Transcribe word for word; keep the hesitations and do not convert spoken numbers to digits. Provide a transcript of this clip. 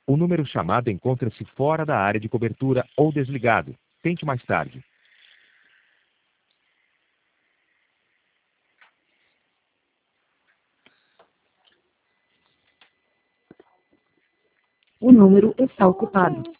O número chamado encontra-se fora da área de cobertura ou desligado. Tente mais tarde. O número está ocupado.